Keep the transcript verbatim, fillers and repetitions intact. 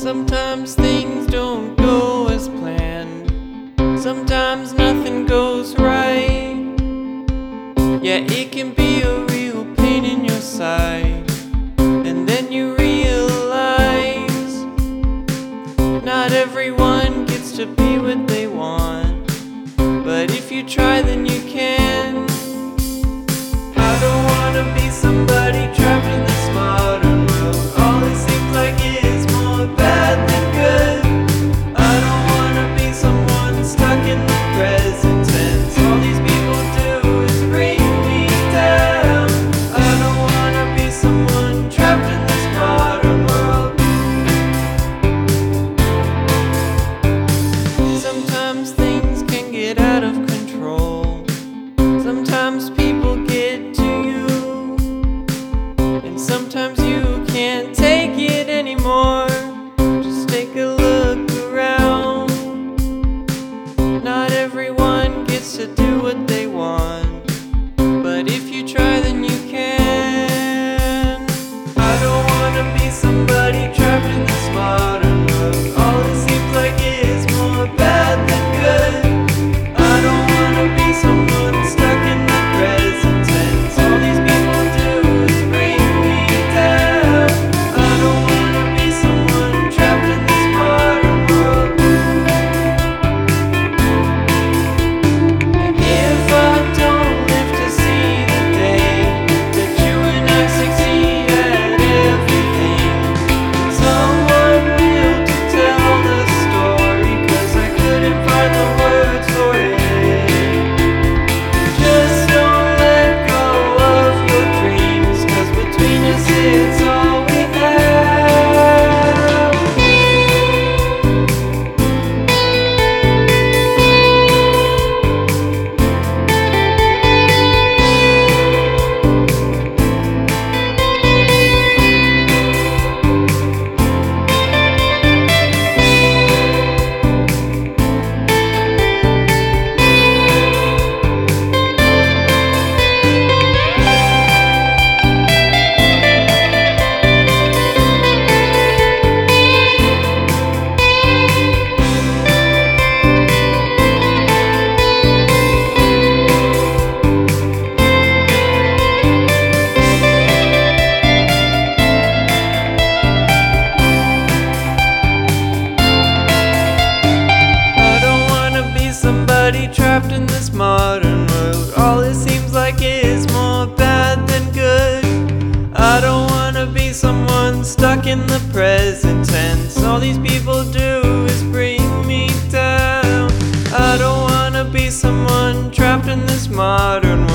Sometimes things don't go as planned. Sometimes nothing goes right. Yeah, it can be a real pain in your side. And then you realize not everyone gets to be what they want, but if you try then you can. I don't wanna be somebody trapped in this modern world. All it seems like is more bad than good. I don't wanna be someone stuck in the present tense. All these people do is bring me down. I don't wanna be someone trapped in this modern world. Sometimes things can get out of control. Sometimes people get to you, and sometimes you can't take it anymore. Just take a look around. Not everyone gets to do what they want, but if you try then you can. I don't wanna be somebody trapped in this modern world. All it seems like is more bad than good. I don't wanna be someone stuck in the present tense. All these people do is bring me down. I don't wanna be someone trapped in this modern world. And if I don't live to see the day that you and I succeed at everything, someone will to tell the story, 'cause I couldn't find the words for it. Just don't let go of your dreams, 'cause between us it's all we have. Somebody trapped in this modern world. All it seems like is more bad than good. I don't wanna be someone stuck in the present tense. All these people do is bring me down. I don't wanna be someone trapped in this modern world.